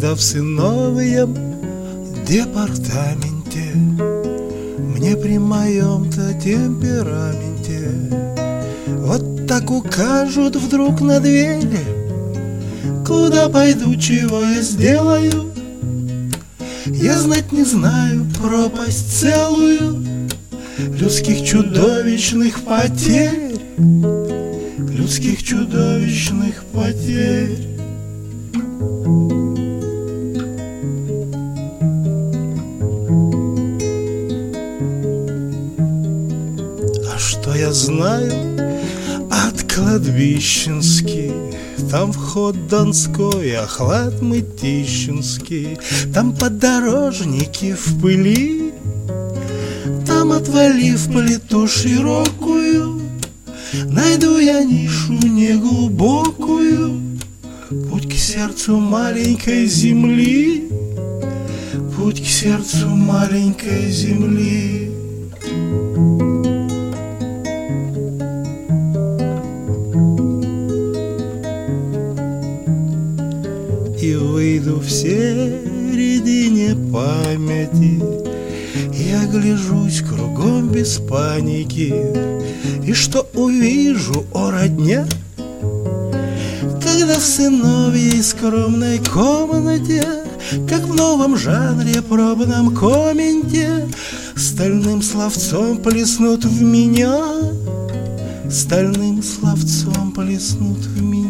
когда в сыновьем департаменте мне при моем-то темпераменте вот так укажут вдруг на двери, куда пойду, чего я сделаю. Я знать не знаю пропасть целую людских чудовищных потерь, людских чудовищных потерь. А что я знаю от кладбищенски? Там вход Донской, охлад Мытищинский, там подорожники в пыли, там, отвалив плиту широкую, найду я нишу неглубокую, путь к сердцу маленькой земли, путь к сердцу маленькой земли. И выйду в середине памяти, и огляжусь кругом без паники. И что увижу, о родня, когда в сыновьей скромной комнате, как в новом жанре пробном комменте, стальным словцом плеснут в меня, стальным словцом плеснут в меня.